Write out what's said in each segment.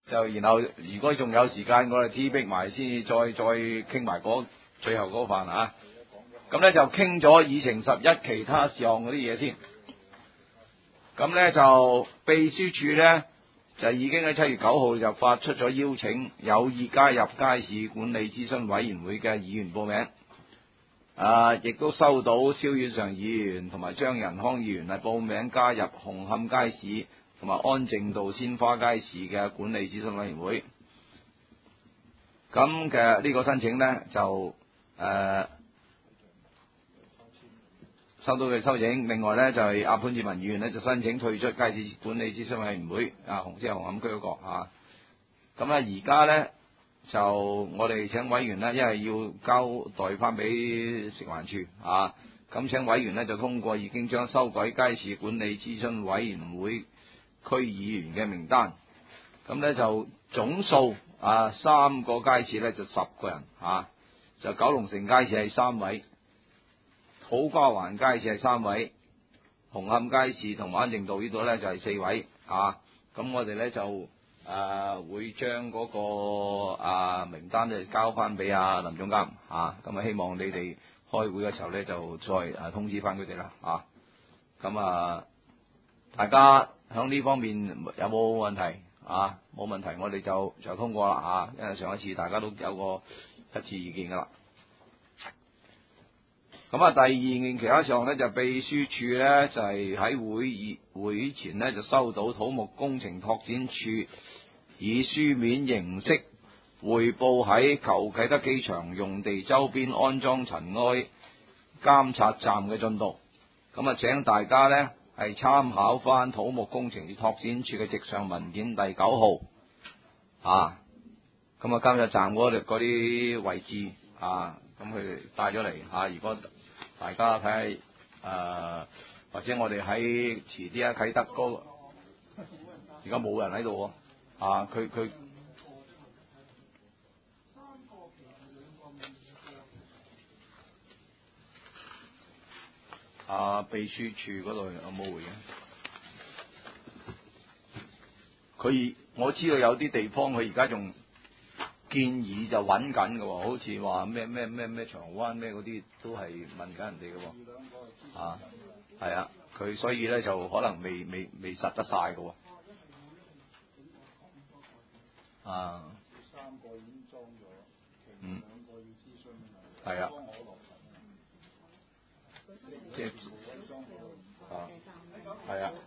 就然後如果仲有時間，我哋 T 逼埋先至再傾埋最後嗰飯啊。咁咧就傾咗議程11其他事項嗰啲嘢先。咁咧就秘書處咧就已經喺7月9號就發出咗邀請，有意加入街市管理諮詢委員會嘅議員報名。亦都收到蕭遠常議員同埋張仁康議員係報名加入紅磡街市同埋安正道鮮花街市嘅管理諮詢委員會。咁嘅呢個申請呢，就收到佢收請。另外呢，就係阿潘志文議員呢，就申請退出街市管理諮詢委員會，即係紅磡區嗰個啊。咁而家呢，就我哋請委員呢，因為要交代翻俾食環署啊。咁請委員呢，就通過已經將修改街市管理諮詢委員會區議員嘅名單。咁呢，就總數3個街市呢，就10個人啊。就九龍城街市係3位，土瓜灣街市係3位，紅磡街市同安正道呢度呢，就係4位啊。咁我哋呢，就會將嗰個名單就交翻俾林總監啊。咁希望你哋開會嘅時候呢，就再通知翻佢哋啦啊。咁大家響呢方面有冇問題啊？冇問題，我哋就通過啦啊。因為上一次大家都有個一致意見噶啦。咁第二件其他事項呢，就秘書處呢，就係喺會前呢，就收到土木工程拓展處以書面形式匯報喺舊啟德機場用地周邊安裝塵埃監察站嘅進度。咁請大家呢，係參考翻土木工程拓展處嘅直上文件第9號啊。咁監察站嗰啲位置啊，咁佢帶咗嚟啊。如果大家睇下或者我哋喺遲啲啟德嗰，而家冇人喺度喎佢秘書處嗰度有冇回應？我知道有啲地方佢而家仲建議就揾緊嘅喎，好似話咩長灣咩嗰啲都係問緊人哋嘅喎。係啊，佢所以咧就可能未實得晒嘅喎。3個已經裝咗，其餘2個要諮詢。係啊。即係係啊。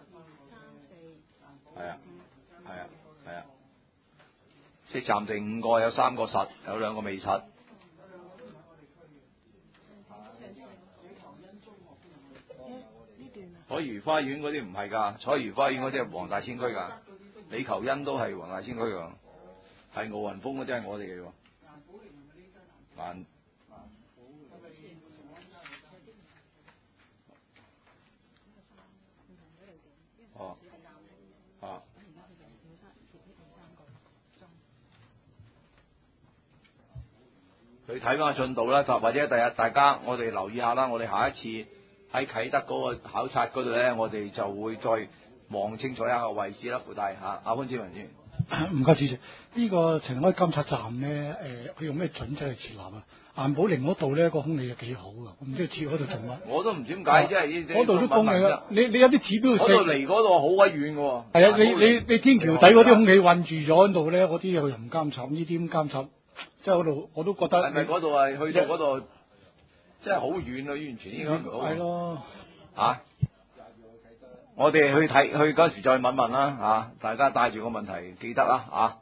係啊。即係暫定5個，有3個實，有2個未實。彩頤花園嗰啲唔係㗎，彩頤花園嗰啲係黃大仙區㗎，李求恩都係黃大仙區㗎，係奧運峰嗰啲係我哋嘅喎。佢睇翻個進度啦，或者第日大家我哋留意下啦。我哋下一次喺啟德嗰個考察嗰度咧，我哋就會再望清楚一下個位置啦。附帶阿潘志文先。 唔該主席，呢個塵埃監察站咧，佢用咩準則去設立啊？顏寶玲嗰度咧個空氣又幾好噶，唔知設嗰度做乜？ 我都唔知點解，即係嗰度都空氣啦。你有啲指標嗰度離嗰度好鬼遠嘅喎。 係啊，你天橋底嗰啲空氣困住咗喺度咧，嗰啲又唔監察，呢啲咁監察，即係嗰度我都覺得。 係咪嗰度係去到嗰度，即係好遠啊？完全應該係咯。我哋去嗰時再問啦大家帶住個問題記得啦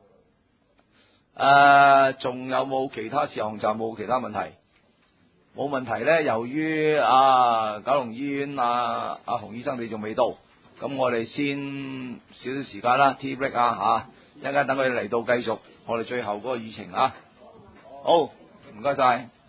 仲有冇其他事項？就冇其他問題。冇問題咧，由於九龍醫院洪醫生你仲未到，咁我哋先少少時間啦 ，tea break 一陣間等佢哋嚟到繼續我哋最後嗰個議程好，唔該晒。